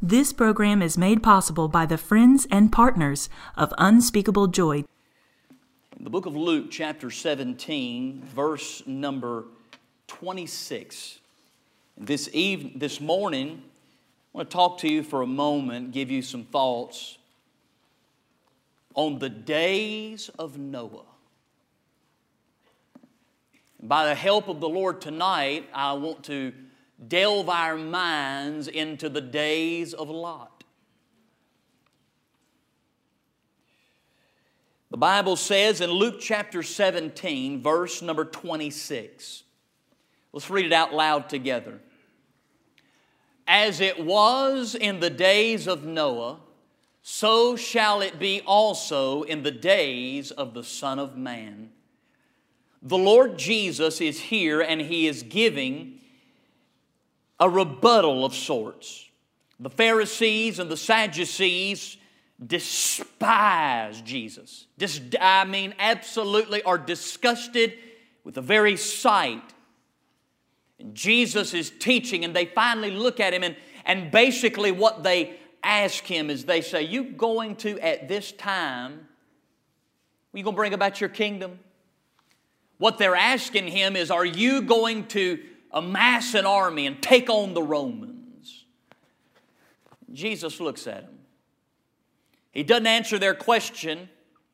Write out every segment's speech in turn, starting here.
This program is made possible by the friends and partners of Unspeakable Joy. In the book of Luke, chapter 17, verse number 26. This morning, I want to talk to you for a moment, give you some thoughts on the days of Noah. By the help of the Lord tonight, I want to delve our minds into the days of Lot. The Bible says in Luke chapter 17, verse number 26. Let's read it out loud together. As it was in the days of Noah, so shall it be also in the days of the Son of Man. The Lord Jesus is here and He is giving a rebuttal of sorts. The Pharisees and the Sadducees despise Jesus. Absolutely are disgusted with the very sight. And Jesus is teaching, and they finally look at Him, and basically what they ask Him is they say, you going to, at this time, are you going to bring about your kingdom? What they're asking Him is, are you going to amass an army and take on the Romans? Jesus looks at them. He doesn't answer their question.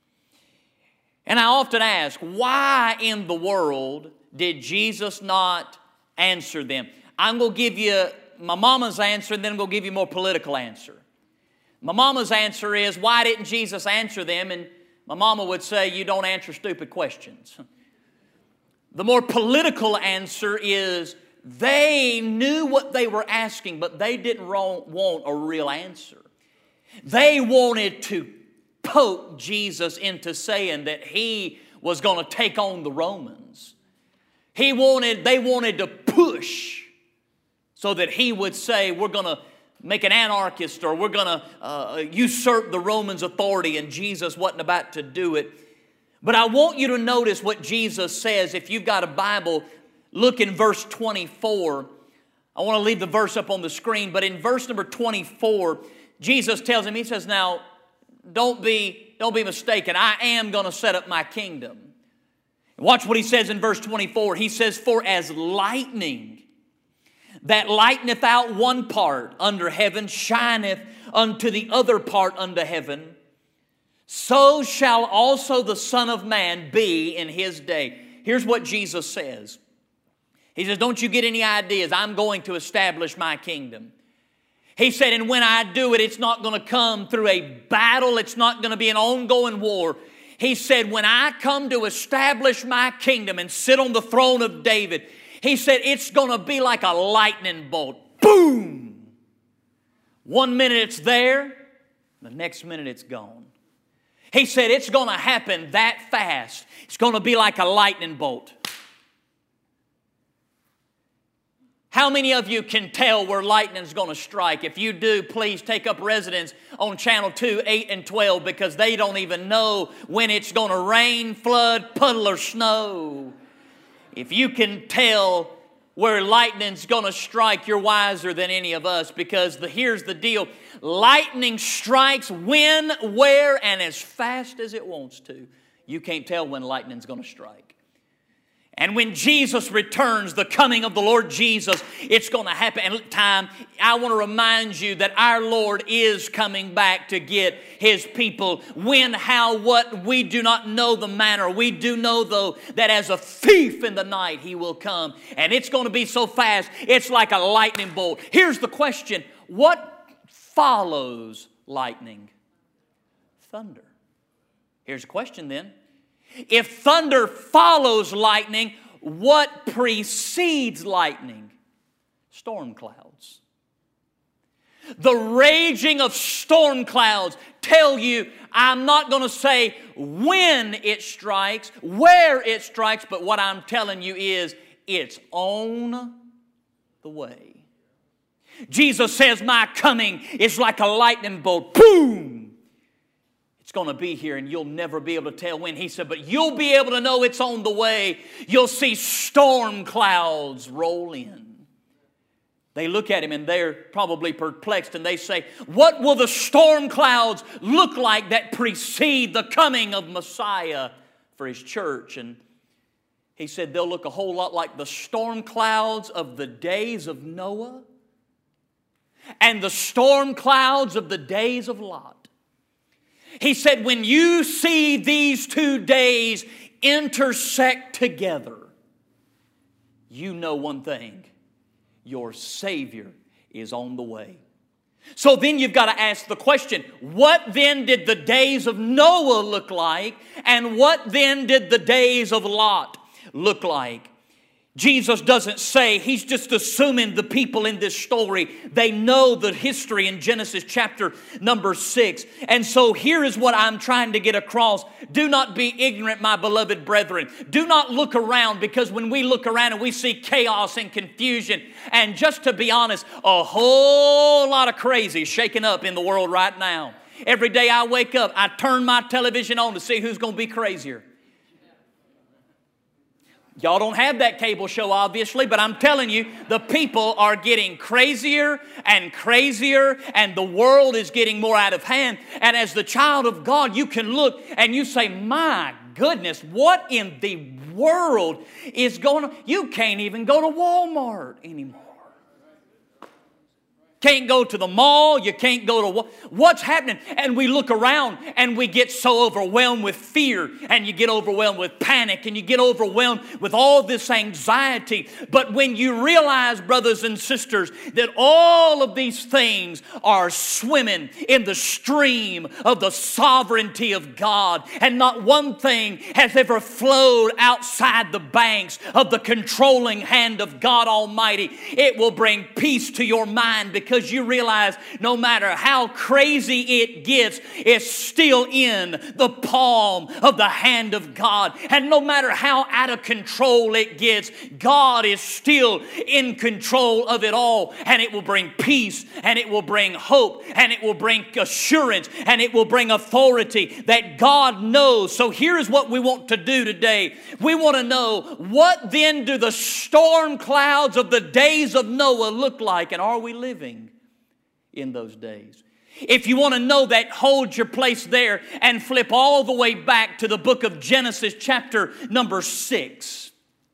And I often ask, why in the world did Jesus not answer them? I'm going to give you my mama's answer, and then I'm going to give you a more political answer. My mama's answer is, why didn't Jesus answer them? And my mama would say, you don't answer stupid questions. The more political answer is, they knew what they were asking, but they didn't want a real answer. They wanted to poke Jesus into saying that He was going to take on the Romans. They wanted to push so that He would say, we're going to make an anarchist, or we're going to usurp the Romans' authority, and Jesus wasn't about to do it. But I want you to notice what Jesus says. If you've got a Bible, look in verse 24. I want to leave the verse up on the screen, but in verse number 24, Jesus tells him, He says, now, don't be mistaken. I am going to set up my kingdom. Watch what He says in verse 24. He says, for as lightning that lighteneth out one part under heaven shineth unto the other part under heaven, so shall also the Son of Man be in His day. Here's what Jesus says. He says, don't you get any ideas. I'm going to establish my kingdom. He said, and when I do it, it's not going to come through a battle. It's not going to be an ongoing war. He said, when I come to establish my kingdom and sit on the throne of David, He said, it's going to be like a lightning bolt. Boom! 1 minute it's there, the next minute it's gone. He said, it's going to happen that fast. It's going to be like a lightning bolt. How many of you can tell where lightning's going to strike? If you do, please take up residence on channel 2, 8, and 12, because they don't even know when it's going to rain, flood, puddle, or snow. If you can tell where lightning's going to strike, you're wiser than any of us, because here's the deal. Lightning strikes when, where, and as fast as it wants to. You can't tell when lightning's going to strike. And when Jesus returns, the coming of the Lord Jesus, it's going to happen. And I want to remind you that our Lord is coming back to get His people. When, how, what, we do not know the manner. We do know, though, that as a thief in the night He will come. And it's going to be so fast, it's like a lightning bolt. Here's the question. What follows lightning? Thunder. Here's the question then. If thunder follows lightning, what precedes lightning? Storm clouds. The raging of storm clouds tell you, I'm not going to say when it strikes, where it strikes, but what I'm telling you is it's on the way. Jesus says, my coming is like a lightning bolt. Boom! It's going to be here and you'll never be able to tell when. He said, but you'll be able to know it's on the way. You'll see storm clouds roll in. They look at him and they're probably perplexed, and they say, what will the storm clouds look like that precede the coming of Messiah for His church? And he said they'll look a whole lot like the storm clouds of the days of Noah and the storm clouds of the days of Lot. He said when you see these 2 days intersect together, you know one thing: your Savior is on the way. So then you've got to ask the question, what then did the days of Noah look like? And what then did the days of Lot look like? Jesus doesn't say, He's just assuming the people in this story, they know the history in Genesis chapter number 6. And so here is what I'm trying to get across. Do not be ignorant, my beloved brethren. Do not look around, because when we look around and we see chaos and confusion, and just to be honest, a whole lot of crazy shaking up in the world right now. Every day I wake up, I turn my television on to see who's going to be crazier. Y'all don't have that cable show, obviously, but I'm telling you, the people are getting crazier and crazier, and the world is getting more out of hand. And as the child of God, you can look and you say, my goodness, what in the world is going on? You can't even go to Walmart anymore. Can't go to the mall, you can't go to what's happening. And we look around and we get so overwhelmed with fear, and you get overwhelmed with panic, and you get overwhelmed with all this anxiety. But when you realize, brothers and sisters, that all of these things are swimming in the stream of the sovereignty of God, and not one thing has ever flowed outside the banks of the controlling hand of God Almighty, it will bring peace to your mind, because you realize no matter how crazy it gets, it's still in the palm of the hand of God. And no matter how out of control it gets, God is still in control of it all. And it will bring peace, and it will bring hope, and it will bring assurance, and it will bring authority that God knows. So here's what we want to do today. We want to know, what then do the storm clouds of the days of Noah look like, and are we living in those days? If you want to know that, hold your place there and flip all the way back to the book of Genesis chapter number 6.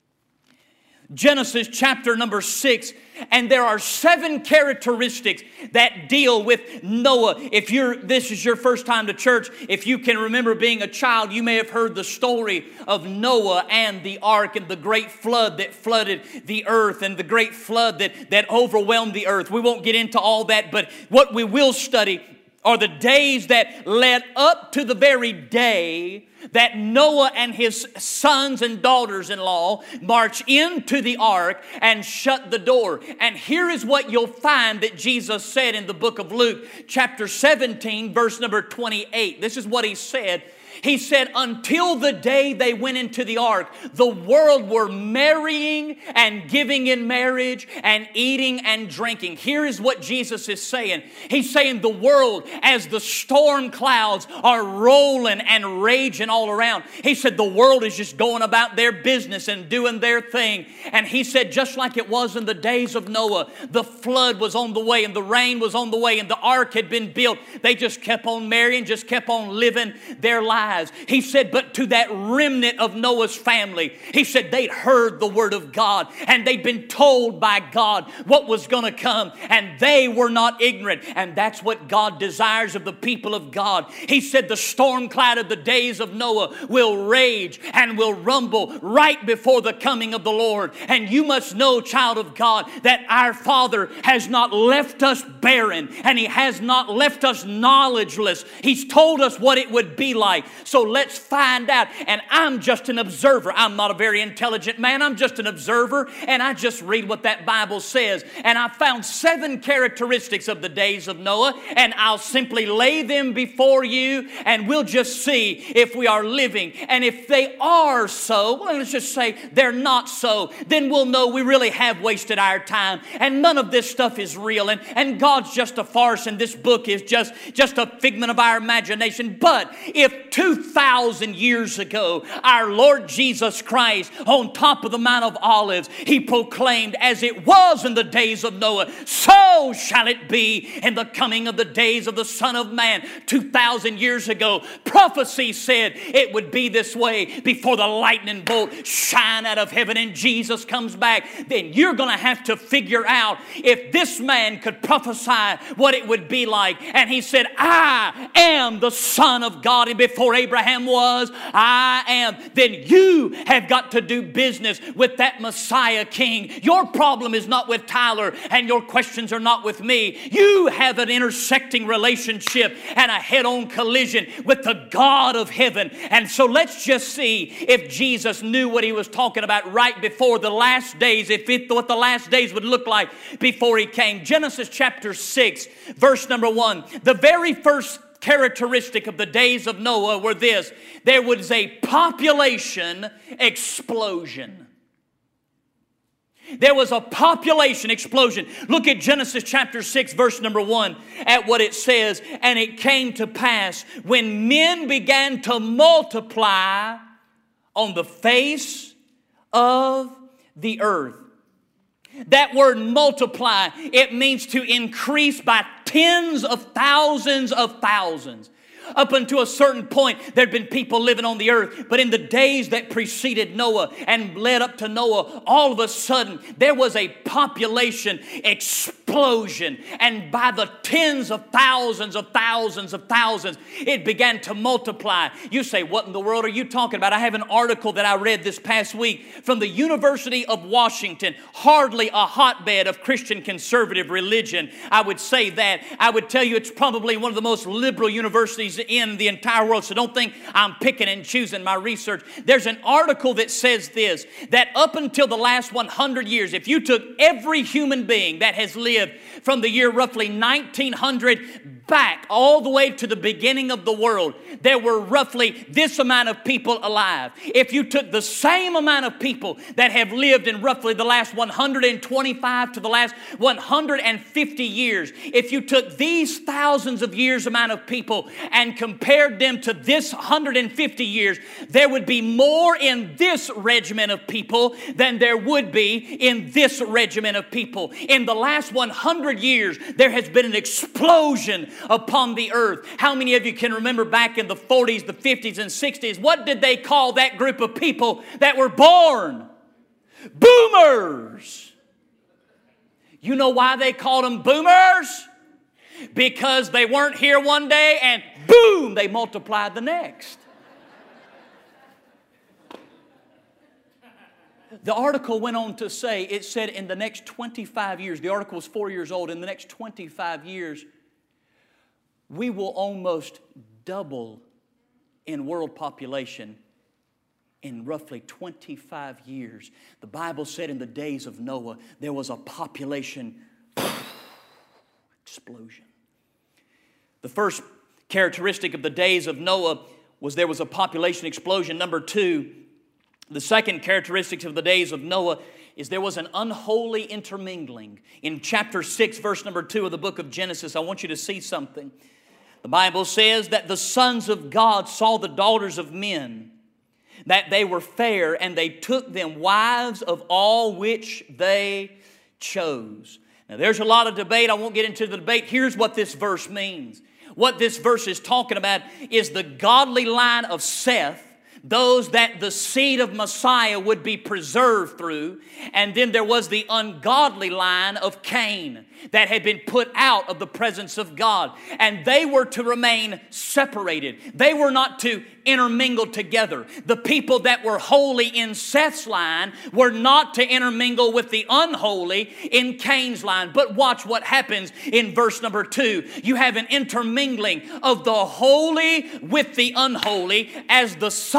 Genesis chapter number 6, and there are 7 characteristics that deal with Noah. If this is your first time to church, if you can remember being a child, you may have heard the story of Noah and the ark and the great flood that flooded the earth, and the great flood that overwhelmed the earth. We won't get into all that, but what we will study are the days that led up to the very day that Noah and his sons and daughters-in-law march into the ark and shut the door. And here is what you'll find that Jesus said in the book of Luke, chapter 17, verse number 28. This is what He said. He said, until the day they went into the ark, the world were marrying and giving in marriage and eating and drinking. Here is what Jesus is saying. He's saying the world, as the storm clouds are rolling and raging all around, He said the world is just going about their business and doing their thing. And He said, just like it was in the days of Noah, the flood was on the way and the rain was on the way and the ark had been built. They just kept on marrying, just kept on living their lives. He said, but to that remnant of Noah's family, He said they'd heard the word of God, and they'd been told by God what was going to come, and they were not ignorant. And that's what God desires of the people of God. He said the storm cloud of the days of Noah will rage and will rumble right before the coming of the Lord. And you must know, child of God, that our Father has not left us barren, and He has not left us knowledgeless. He's told us what it would be like. So let's find out. And I'm just an observer. I'm not a very intelligent man. I'm just an observer, and I just read what that Bible says. And I found 7 characteristics of the days of Noah, and I'll simply lay them before you, and we'll just see if we are living. And if they are so, well, let's just say they're not so, then we'll know we really have wasted our time, and none of this stuff is real, and God's just a farce, and this book is just a figment of our imagination. But if 2,000 years ago, our Lord Jesus Christ, on top of the Mount of Olives, He proclaimed, as it was in the days of Noah, so shall it be in the coming of the days of the Son of Man. 2,000 years ago, prophecy said it would be this way before the lightning bolt shine out of heaven and Jesus comes back. Then you're going to have to figure out if this man could prophesy what it would be like. And he said, I am the Son of God. And before Abraham was, I am. Then you have got to do business with that Messiah King. Your problem is not with Tyler and your questions are not with me. You have an intersecting relationship and a head-on collision with the God of heaven. And so let's just see if Jesus knew what He was talking about right before the last days, what the last days would look like before He came. Genesis chapter 6, verse number 1. The very first characteristic of the days of Noah were this: there was a population explosion. There was a population explosion. Look at Genesis chapter 6, verse number 1, at what it says. And it came to pass when men began to multiply on the face of the earth. That word multiply, it means to increase by tens of thousands of thousands. Up until a certain point, there had been people living on the earth. But in the days that preceded Noah and led up to Noah, all of a sudden, there was a population explosion. And by the tens of thousands, it began to multiply. You say, what in the world are you talking about? I have an article that I read this past week from the University of Washington. Hardly a hotbed of Christian conservative religion. I would say that. I would tell you it's probably one of the most liberal universities in the entire world. So don't think I'm picking and choosing my research. There's an article that says this, that up until the last 100 years, if you took every human being that has lived from the year roughly 1900 back all the way to the beginning of the world, there were roughly this amount of people alive. If you took the same amount of people that have lived in roughly the last 125 to the last 150 years, if you took these thousands of years amount of people and compared them to this 150 years, there would be more in this regiment of people than there would be in this regiment of people. In the last 100 years, there has been an explosion upon the earth. How many of you can remember back in the 40s, the 50s, and 60s, what did they call that group of people that were born? Boomers. You know why they called them boomers? Because they weren't here one day and boom, they multiplied the next. The article went on to say, it said in the next 25 years, the article was 4 years old, in the next 25 years, we will almost double in world population in roughly 25 years. The Bible said in the days of Noah, there was a population explosion. The first characteristic of the days of Noah was there was a population explosion. Number two, the second characteristic of the days of Noah is there was an unholy intermingling. In chapter 6, verse number 2 of the book of Genesis, I want you to see something. The Bible says that the sons of God saw the daughters of men, that they were fair, and they took them wives of all which they chose. Now there's a lot of debate. I won't get into the debate. Here's what this verse means. What this verse is talking about is the godly line of Seth, those that the seed of Messiah would be preserved through. And then there was the ungodly line of Cain that had been put out of the presence of God. And they were to remain separated. They were not to intermingle together. The people that were holy in Seth's line were not to intermingle with the unholy in Cain's line. But watch what happens in verse number 2. You have an intermingling of the holy with the unholy as the sons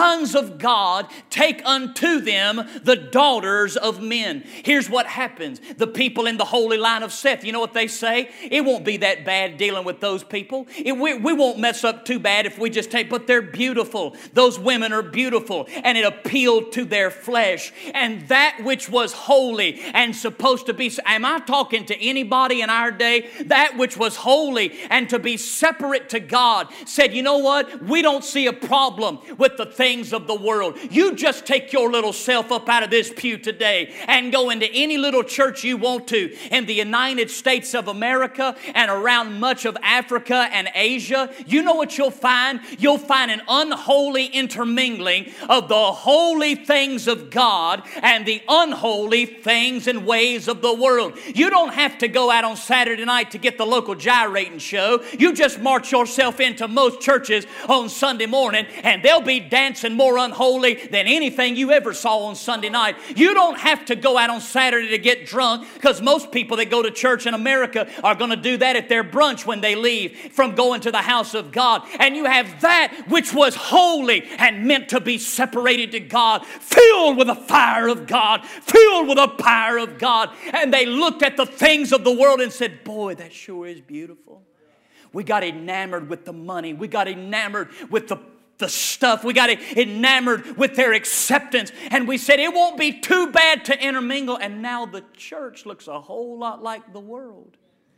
sons of God take unto them the daughters of men. Here's what happens. The people in the holy line of Seth, you know what they say? It won't be that bad dealing with those people. We won't mess up too bad if we just take, but they're beautiful. Those women are beautiful, and it appealed to their flesh. And that which was holy and supposed to be, am I talking to anybody in our day? That which was holy and to be separate to God said, you know what? We don't see a problem with the things of the world. You just take your little self up out of this pew today and go into any little church you want to in the United States of America and around much of Africa and Asia. You know what you'll find? You'll find an unholy intermingling of the holy things of God and the unholy things and ways of the world. You don't have to go out on Saturday night to get the local gyrating show. You just march yourself into most churches on Sunday morning and they'll be dancing more unholy than anything you ever saw on Sunday night. You don't have to go out on Saturday to get drunk, because most people that go to church in America are going to do that at their brunch when they leave from going to the house of God. And you have that which was holy and meant to be separated to God, filled with the fire of God, filled with the power of God. And they looked at the things of the world and said, boy, that sure is beautiful. We got enamored with the money. We got enamored with the stuff. We got enamored with their acceptance. And we said it won't be too bad to intermingle. And now the church looks a whole lot like the world.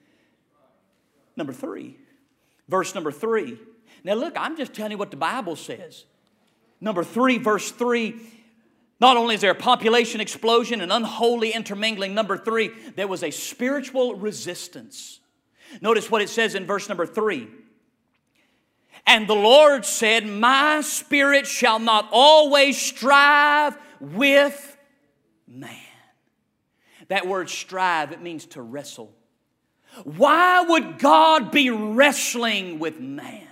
Number 3. Verse number 3. Now look, I'm just telling you what the Bible says. Number 3, verse 3. Not only is there a population explosion and unholy intermingling. Number 3, there was a spiritual resistance. Notice what it says in verse number 3. And the Lord said, my spirit shall not always strive with man. That word strive, it means to wrestle. Why would God be wrestling with man?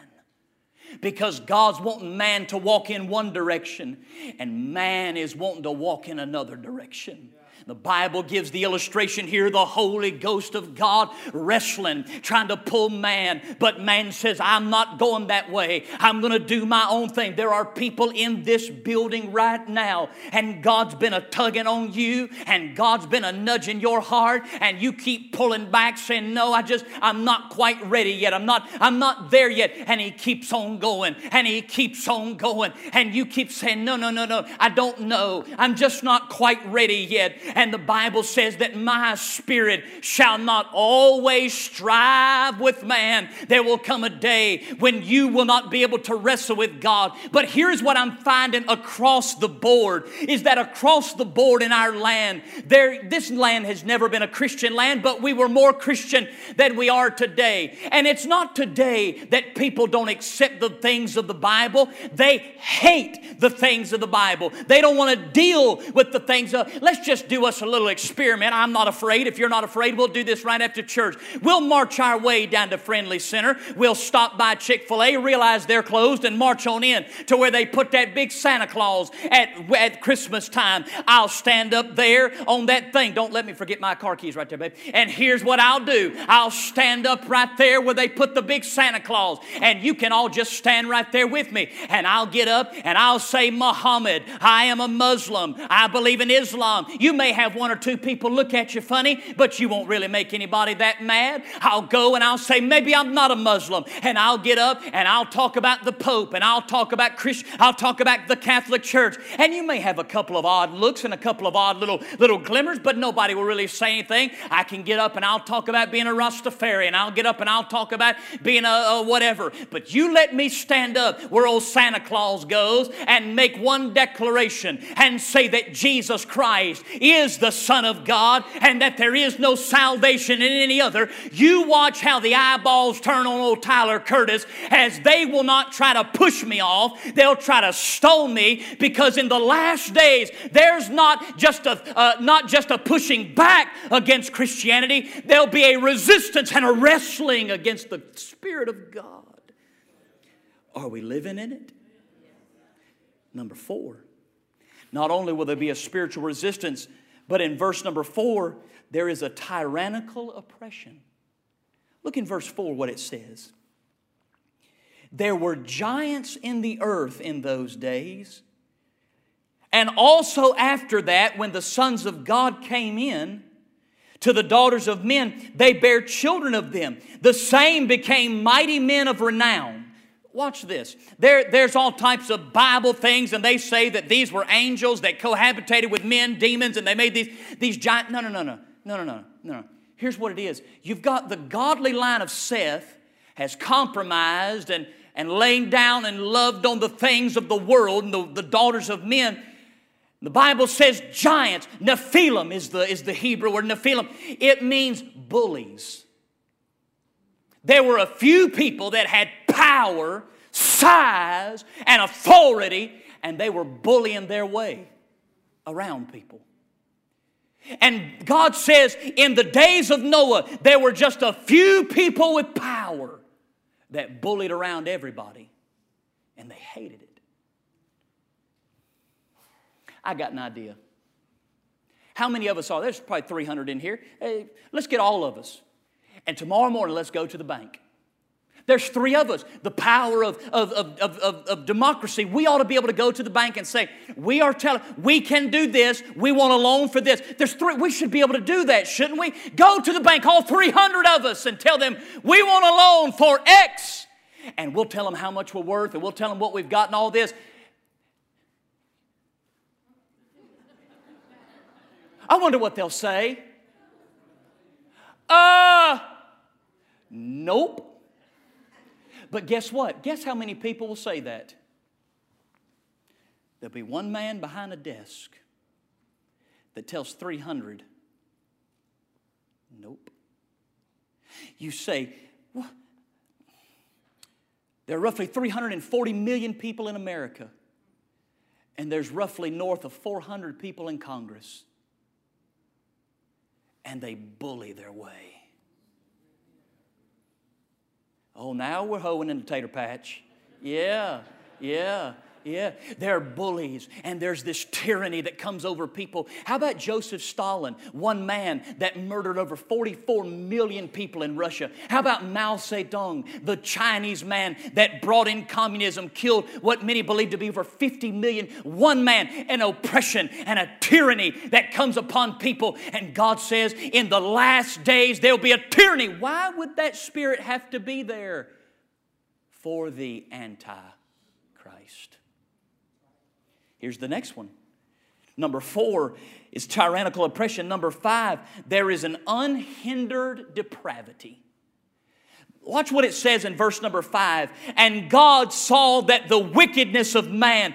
Because God's wanting man to walk in one direction and man is wanting to walk in another direction. The Bible gives the illustration here, the Holy Ghost of God wrestling, trying to pull man. But man says, I'm not going that way. I'm going to do my own thing. There are people in this building right now, and God's been a tugging on you, and God's been a nudging your heart, and you keep pulling back saying, no, I'm not quite ready yet. I'm not there yet. And He keeps on going, and He keeps on going, and you keep saying, no, I don't know. I'm just not quite ready yet. And the Bible says that my spirit shall not always strive with man. There will come a day when you will not be able to wrestle with God. But here's what I'm finding across the board, is that across the board in our land, this land has never been a Christian land, but we were more Christian than we are today. And it's not today that people don't accept the things of the Bible. They hate the things of the Bible. They don't want to deal with the things of, let's just do us a little experiment. I'm not afraid. If you're not afraid, we'll do this right after church. We'll march our way down to Friendly Center. We'll stop by Chick-fil-A, realize they're closed, and march on in to where they put that big Santa Claus at Christmas time. I'll stand up there on that thing. Don't let me forget my car keys right there, babe. And here's what I'll do. I'll stand up right there where they put the big Santa Claus. And you can all just stand right there with me. And I'll get up and I'll say, Muhammad, I am a Muslim. I believe in Islam. You may have one or two people look at you funny, but you won't really make anybody that mad. I'll go and I'll say, maybe I'm not a Muslim. And I'll get up and I'll talk about the Pope, and I'll talk about I'll talk about the Catholic Church. And you may have a couple of odd looks and a couple of odd little glimmers, but nobody will really say anything. I can get up and I'll talk about being a Rastafarian. And I'll get up and I'll talk about being a whatever. But you let me stand up where old Santa Claus goes and make one declaration and say that Jesus Christ is the Son of God and that there is no salvation in any other. You watch how the eyeballs turn on old Tyler Curtis, as they will not try to push me off. They'll try to stone me, because in the last days there's not just a pushing back against Christianity. There'll be a resistance and a wrestling against the Spirit of God. Are we living in it? Number 4. Not only will there be a spiritual resistance, but in verse number 4, there is a tyrannical oppression. Look in verse 4 what it says. There were giants in the earth in those days, And also after that, when the sons of God came in to the daughters of men, they bare children of them. The same became mighty men of renown. Watch this. There's all types of Bible things, and they say that these were angels that cohabitated with men, demons, and they made these giant... No. Here's what it is. You've got the godly line of Seth has compromised and laying down and loved on the things of the world and the daughters of men. The Bible says giants. Nephilim is the Hebrew word Nephilim. It means bullies. There were a few people that had power, size, and authority, and they were bullying their way around people. And God says in the days of Noah, there were just a few people with power that bullied around everybody, and they hated it. I got an idea. How many of us are? There's probably 300 in here. Hey, let's get all of us. And tomorrow morning, let's go to the bank. There's 3 of us. The power of democracy. We ought to be able to go to the bank and say, we can do this. We want a loan for this. There's 3. We should be able to do that, shouldn't we? Go to the bank, all 300 of us, and tell them, we want a loan for X. And we'll tell them how much we're worth, and we'll tell them what we've got and all this. I wonder what they'll say. Nope. But guess what? Guess how many people will say that? There'll be one man behind a desk that tells 300, nope. You say, well, there are roughly 340 million people in America, and there's roughly north of 400 people in Congress, and they bully their way. Oh, now we're hoeing in the tater patch. Yeah. They're bullies, and there's this tyranny that comes over people. How about Joseph Stalin, one man that murdered over 44 million people in Russia? How about Mao Zedong, the Chinese man that brought in communism, killed what many believe to be over 50 million? One man, an oppression and a tyranny that comes upon people. And God says, in the last days, there'll be a tyranny. Why would that spirit have to be there? For the Antichrist. Here's the next one. Number 4 is tyrannical oppression. Number 5, there is an unhindered depravity. Watch what it says in verse number 5. And God saw that the wickedness of man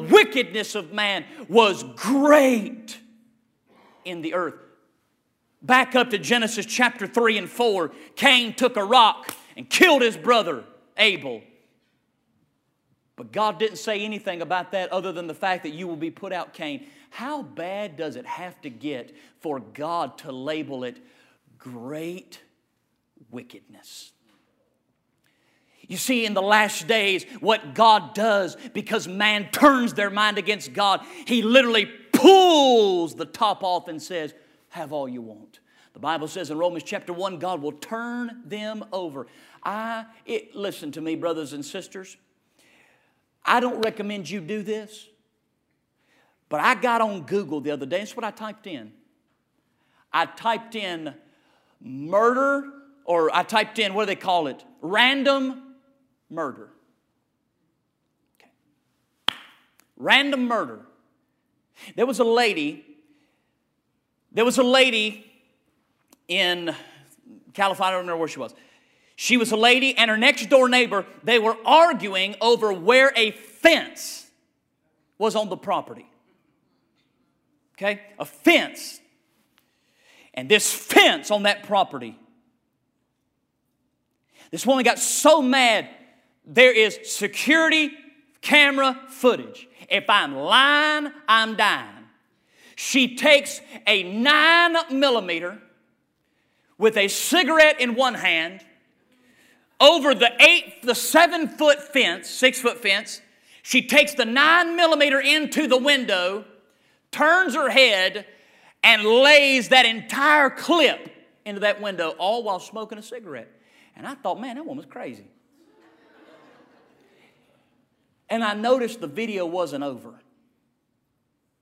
was great in the earth. Back up to Genesis chapter 3 and 4. Cain took a rock and killed his brother Abel. But God didn't say anything about that other than the fact that you will be put out, Cain. How bad does it have to get for God to label it great wickedness? You see, in the last days, what God does, because man turns their mind against God, He literally pulls the top off and says, have all you want. The Bible says in Romans chapter 1, God will turn them over. Listen to me, brothers and sisters. I don't recommend you do this, but I got on Google the other day. That's what I typed in. I typed in murder, or I typed in, what do they call it? Random murder. Okay. Random murder. There was a lady in California, I don't remember where she was. She was a lady, and her next door neighbor, they were arguing over where a fence was on the property. Okay? A fence. And this fence on that property, this woman got so mad, there is security camera footage. If I'm lying, I'm dying. She takes a 9mm with a cigarette in one hand over the 7-foot fence, 6-foot fence. She takes the 9mm into the window, turns her head, and lays that entire clip into that window, all while smoking a cigarette. And I thought, man, that woman's crazy. And I noticed the video wasn't over.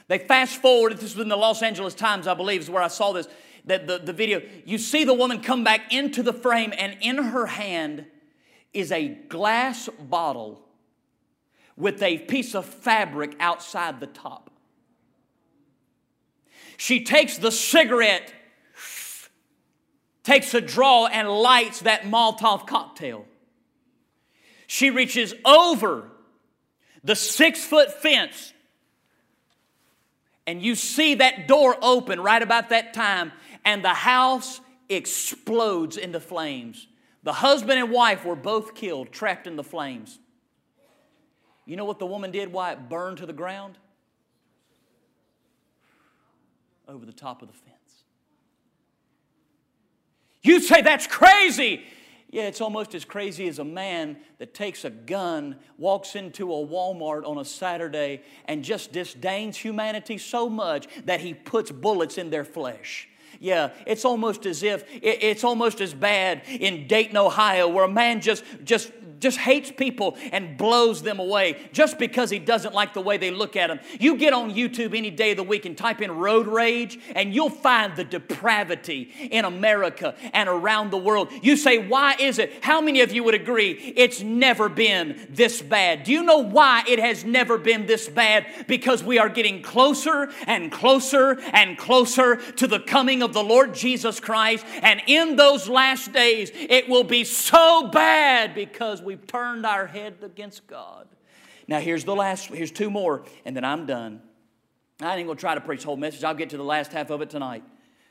They fast forward, this was in the Los Angeles Times, I believe, is where I saw this, that the video. You see the woman come back into the frame, and in her hand is a glass bottle with a piece of fabric outside the top. She takes the cigarette, takes a draw, and lights that Molotov cocktail. She reaches over the 6-foot fence, and you see that door open right about that time, and the house explodes into flames. The husband and wife were both killed, trapped in the flames. You know what the woman did while it burned to the ground? Over the top of the fence. You say that's crazy. Yeah, it's almost as crazy as a man that takes a gun, walks into a Walmart on a Saturday, and just disdains humanity so much that he puts bullets in their flesh. Yeah, it's almost as if, it's almost as bad in Dayton, Ohio, where a man just hates people and blows them away just because he doesn't like the way they look at him. You get on YouTube any day of the week and type in road rage, and you'll find the depravity in America and around the world. You say, why is it? How many of you would agree it's never been this bad? Do you know why it has never been this bad? Because we are getting closer and closer and closer to the coming of the Lord Jesus Christ, and in those last days it will be so bad because we've turned our head against God. Now here's two more, and then I'm done. I ain't going to try to preach the whole message. I'll get to the last half of it tonight.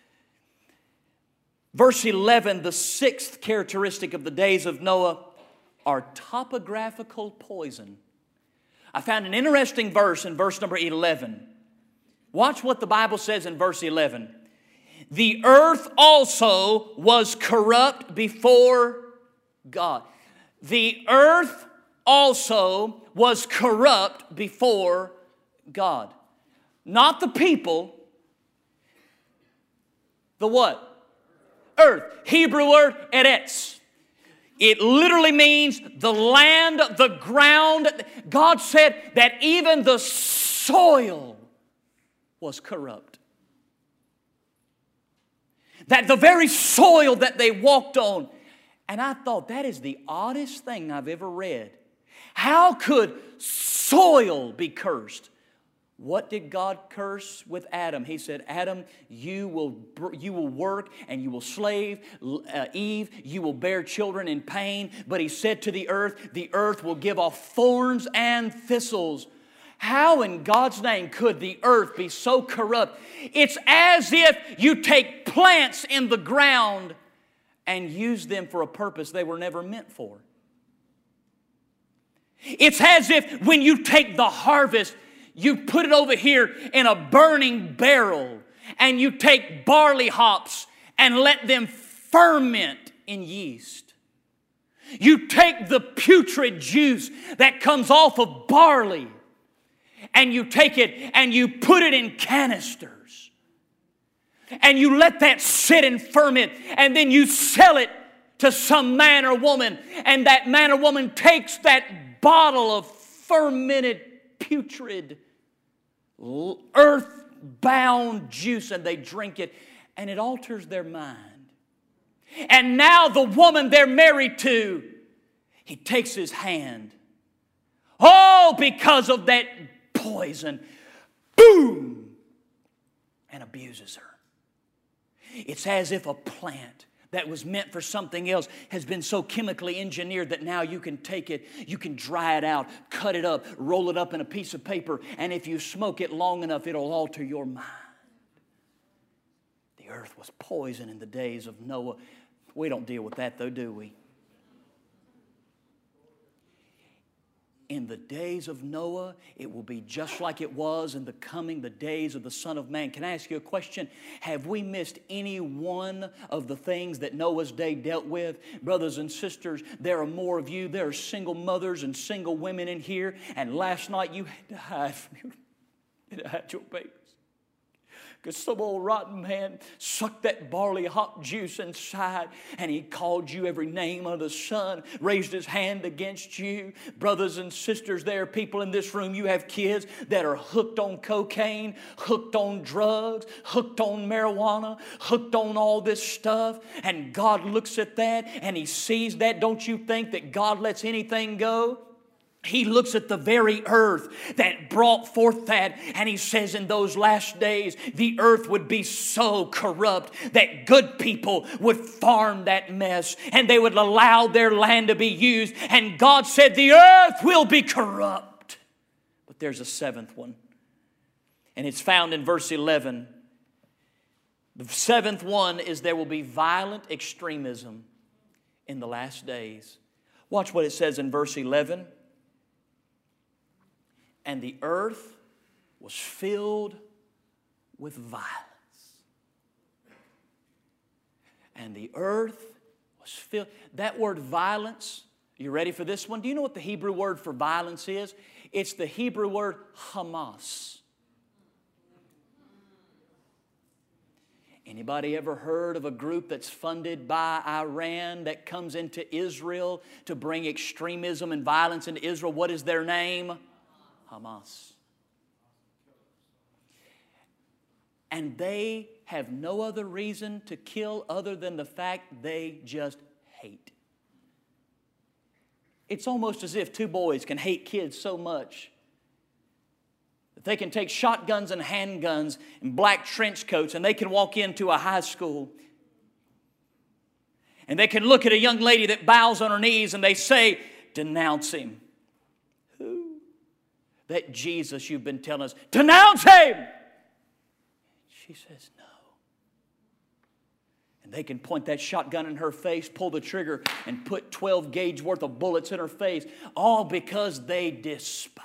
Verse 11, the sixth characteristic of the days of Noah are topographical poison. I found an interesting verse in verse number 11. Watch what the Bible says in verse 11. The earth also was corrupt before God. The earth also was corrupt before God. Not the people. The what? Earth. Hebrew word, eretz. It literally means the land, the ground. God said that even the soil was corrupt. That the very soil that they walked on. And I thought, that is the oddest thing I've ever read. How could soil be cursed? What did God curse with Adam? He said, Adam, you will work and you will slave. Eve, you will bear children in pain. But he said to the earth will give off thorns and thistles. How in God's name could the earth be so corrupt? It's as if you take plants in the ground and use them for a purpose they were never meant for. It's as if when you take the harvest, you put it over here in a burning barrel, and you take barley hops and let them ferment in yeast. You take the putrid juice that comes off of barley, and you take it and you put it in canisters. And you let that sit and ferment, and then you sell it to some man or woman, and that man or woman takes that bottle of fermented, putrid, earth-bound juice, and they drink it, and it alters their mind. And now the woman they're married to, he takes his hand. Oh, because of that poison, boom, and abuses her. It's as if a plant that was meant for something else has been so chemically engineered that now you can take it, you can dry it out, cut it up, roll it up in a piece of paper, and if you smoke it long enough, it'll alter your mind. The earth was poison in the days of Noah. We don't deal with that though, do we? In the days of Noah, it will be just like it was in the days of the Son of Man. Can I ask you a question? Have we missed any one of the things that Noah's day dealt with? Brothers and sisters, there are more of you. There are single mothers and single women in here. And last night you had to hide from your babies. Because some old rotten man sucked that barley hop juice inside, and he called you every name under the sun, raised his hand against you. Brothers and sisters, there are people in this room, you have kids that are hooked on cocaine, hooked on drugs, hooked on marijuana, hooked on all this stuff, and God looks at that and He sees that. Don't you think that God lets anything go? He looks at the very earth that brought forth that, and He says in those last days the earth would be so corrupt that good people would farm that mess and they would allow their land to be used. And God said the earth will be corrupt. But there's a seventh one, and it's found in verse 11. The seventh one is there will be violent extremism in the last days. Watch what it says in verse 11. And the earth was filled with violence. And the earth was filled. That word violence, you ready for this one? Do you know what the Hebrew word for violence is? It's the Hebrew word Hamas. Anybody ever heard of a group that's funded by Iran that comes into Israel to bring extremism and violence into Israel? What is their name? Hamas. And they have no other reason to kill other than the fact they just hate. It's almost as if two boys can hate kids so much that they can take shotguns and handguns and black trench coats and they can walk into a high school and they can look at a young lady that bows on her knees and they say, "Denounce him." That Jesus you've been telling us, denounce him. She says no. And they can point that shotgun in her face, pull the trigger, and put 12 gauge worth of bullets in her face, all because they despise.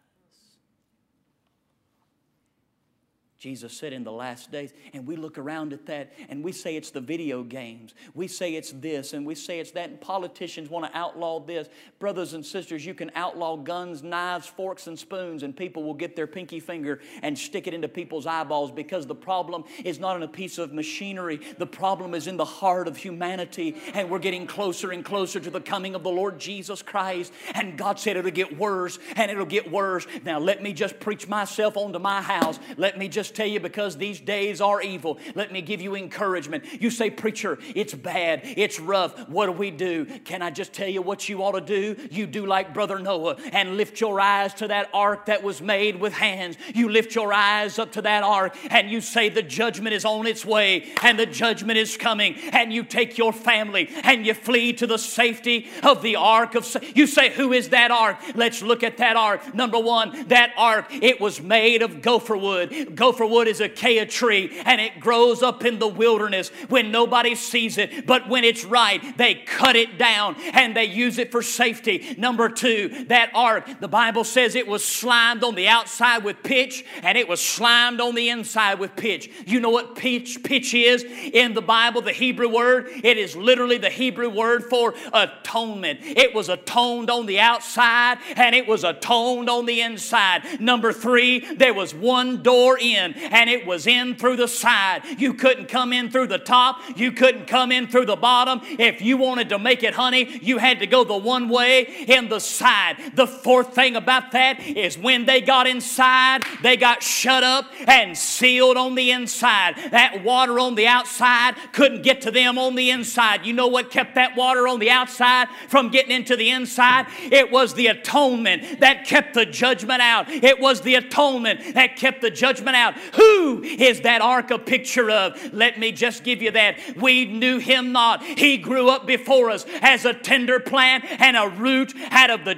Jesus said in the last days, and we look around at that and we say it's the video games. We say it's this and we say it's that, and politicians want to outlaw this. Brothers and sisters, you can outlaw guns, knives, forks, and spoons, and people will get their pinky finger and stick it into people's eyeballs, because the problem is not in a piece of machinery. The problem is in the heart of humanity, and we're getting closer and closer to the coming of the Lord Jesus Christ. And God said it'll get worse and it'll get worse. Now let me just preach myself onto my house. Let me just tell you, because these days are evil, let me give you encouragement. You say, "Preacher, it's bad, it's rough. What do we do?" Can I just tell you what you ought to do? You do like Brother Noah and lift your eyes to that ark that was made with hands. You lift your eyes up to that ark and you say the judgment is on its way and the judgment is coming, and you take your family and you flee to the safety of the ark of. You say, "Who is that ark?" Let's look at that ark. Number one, that ark, it was made of gopher wood. Gopher wood is a acacia tree, and it grows up in the wilderness when nobody sees it, but when it's right, they cut it down and they use it for safety. Number two, that ark, the Bible says it was slimed on the outside with pitch, and it was slimed on the inside with pitch. You know what pitch is in the Bible, the Hebrew word? It is literally the Hebrew word for atonement. It was atoned on the outside and it was atoned on the inside. Number three, there was one door in, and it was in through the side. You couldn't come in through the top. You couldn't come in through the bottom. If you wanted to make it, honey, you had to go the one way in the side. The fourth thing about that is when they got inside, they got shut up and sealed on the inside. That water on the outside couldn't get to them on the inside. You know what kept that water on the outside from getting into the inside? It was the atonement that kept the judgment out. It was the atonement that kept the judgment out. Who is that ark a picture of? Let me just give you that. We knew him not. He grew up before us as a tender plant and a root out of the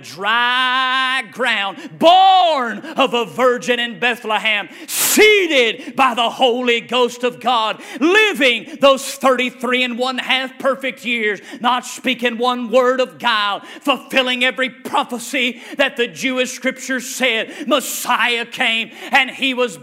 dry ground, born of a virgin in Bethlehem, seated by the Holy Ghost of God, living those 33 and one half perfect years, not speaking one word of guile, fulfilling every prophecy that the Jewish scriptures said. Messiah came and he was born.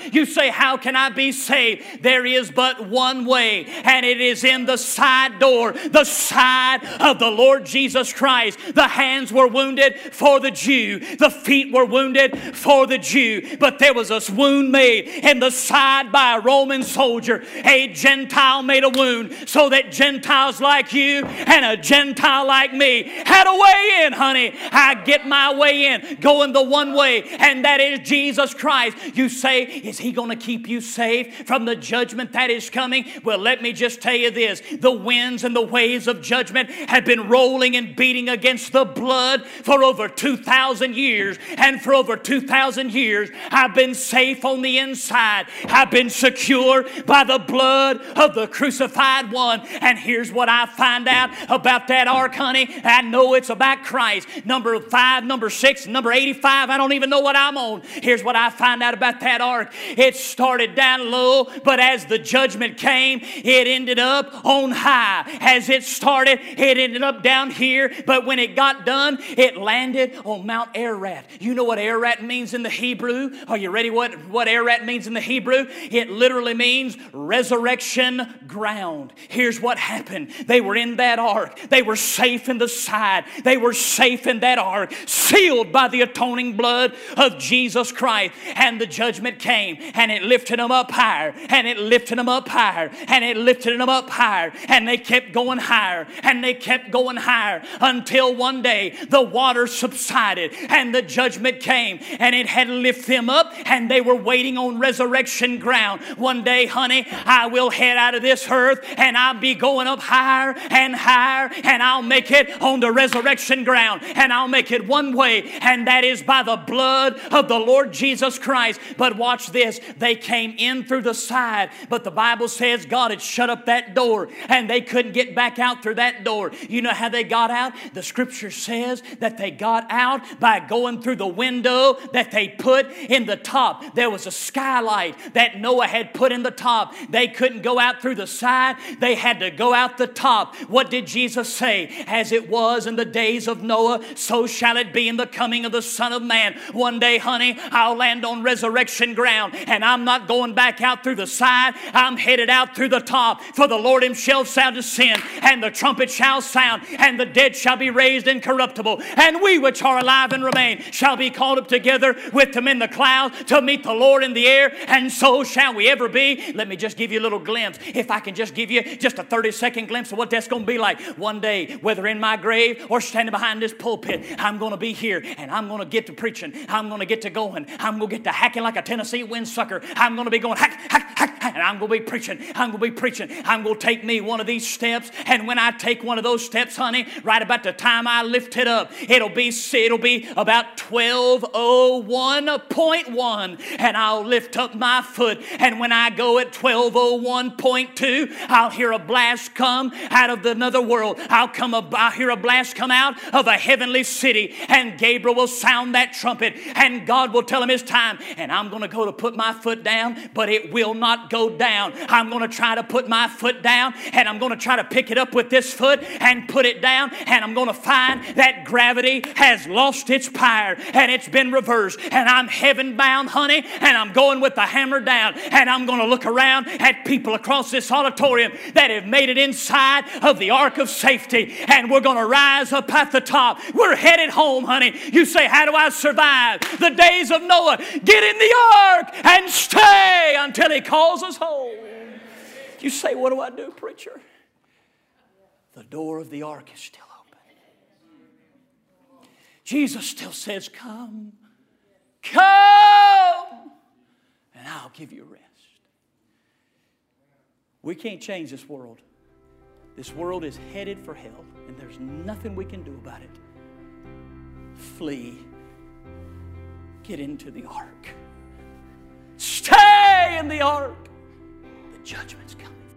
You say, how can I be saved? There is but one way, and it is in the side door, the side of the Lord Jesus Christ. The hands were wounded for the Jew. The feet were wounded for the Jew. But there was a wound made in the side by a Roman soldier. A Gentile made a wound so that Gentiles like you and a Gentile like me had a way in, honey. I get my way in, going the one way, and that is Jesus Christ. You say, is He going to keep you safe from the judgment that is coming? Well, let me just tell you this. The winds and the waves of judgment have been rolling and beating against the blood for over 2,000 years. And for over 2,000 years, I've been safe on the inside. I've been secure by the blood of the crucified one. And here's what I find out about that ark, honey. I know it's about Christ. Number 5, number 6, number 85. I don't even know what I'm on. Here's what I find out about that ark. It started down low, but as the judgment came, it ended up on high. As it started, it ended up down here, but when it got done, it landed on Mount Ararat. You know what Ararat means in the Hebrew? Are you ready what Ararat means in the Hebrew? It literally means resurrection ground. Here's what happened. They were in that ark. They were safe in the side. They were safe in that ark, sealed by the atoning blood of Jesus Christ. And the judgment came, and it lifted them up higher, and it lifted them up higher, and it lifted them up higher, and they kept going higher, and they kept going higher until one day the water subsided, and the judgment came, and it had lifted them up, and they were waiting on resurrection ground. One day, honey, I will head out of this earth, and I'll be going up higher and higher, and I'll make it on the resurrection ground, and I'll make it one way, and that is by the blood of the Lord Jesus Christ. But watch this. They came in through the side, but the Bible says God had shut up that door, and they couldn't get back out through that door. You know how they got out? The scripture says that they got out by going through the window that they put in the top. There was a skylight that Noah had put in the top. They couldn't go out through the side. They had to go out the top. What did Jesus say? As it was in the days of Noah, so shall it be in the coming of the Son of Man. One day, honey, I'll land on resurrection ground, and I'm not going back out through the side. I'm headed out through the top. For the Lord Himself shall descend, and the trumpet shall sound, and the dead shall be raised incorruptible, and we which are alive and remain shall be called up together with them in the clouds to meet the Lord in the air, and so shall we ever be. Let me just give you a little glimpse. If I can just give you just a 30-second glimpse of what that's going to be like. One day, whether in my grave or standing behind this pulpit, I'm going to be here, and I'm going to get to preaching. I'm going to get to going. I'm going to get to hacking like a Tennessee windsucker. I'm going to be going hack, hack, hack, and I'm going to be preaching. I'm going to be preaching. I'm going to take me one of these steps, and when I take one of those steps, honey, right about the time I lift it up, it'll be about 12:01.1, and I'll lift up my foot, and when I go at 12:01.2, I'll hear a blast come out of another world. I'll hear a blast come out of a heavenly city, and Gabriel will sound that trumpet, and God will tell him it's time, and I'm going to go to put my foot down, but it will not go down. I'm going to try to put my foot down, and I'm going to try to pick it up with this foot and put it down, and I'm going to find that gravity has lost its power, and it's been reversed, and I'm heaven bound, honey, and I'm going with the hammer down, and I'm going to look around at people across this auditorium that have made it inside of the ark of safety, and we're going to rise up at the top. We're headed home, honey. You say, how do I survive the days of Noah? Get in the ark and stay until He calls us home. You say, what do I do, preacher? The door of the ark is still open. Jesus still says, come, come, and I'll give you rest. We can't change this world. This world is headed for hell, and there's nothing we can do about it. Flee. Get into the ark. Stay in the ark. The judgment's coming